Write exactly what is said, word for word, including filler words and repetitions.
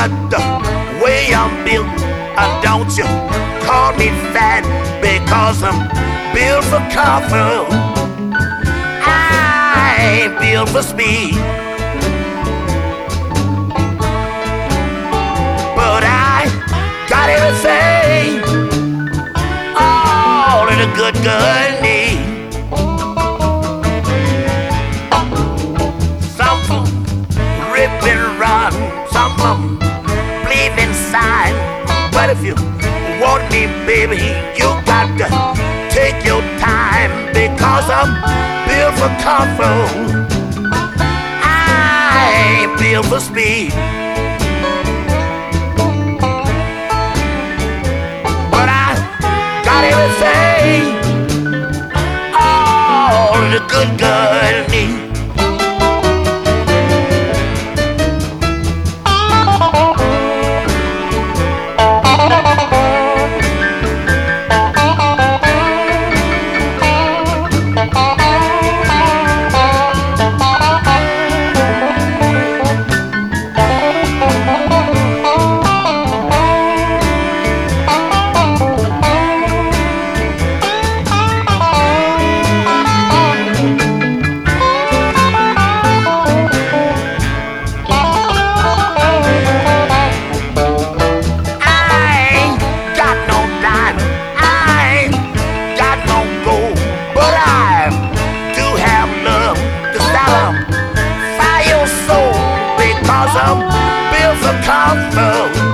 but the way I'm built, uh, don't you call me fat because I'm built for comfort. I ain't built for speed, but I got everything all that a good girl needs. Some folks rip and run, some of them bleed inside. But if you want me, baby, you got to take your time, because I'm built for comfort. I ain't built for speed, but I got everything all the good girl needs. I'm built for comfort.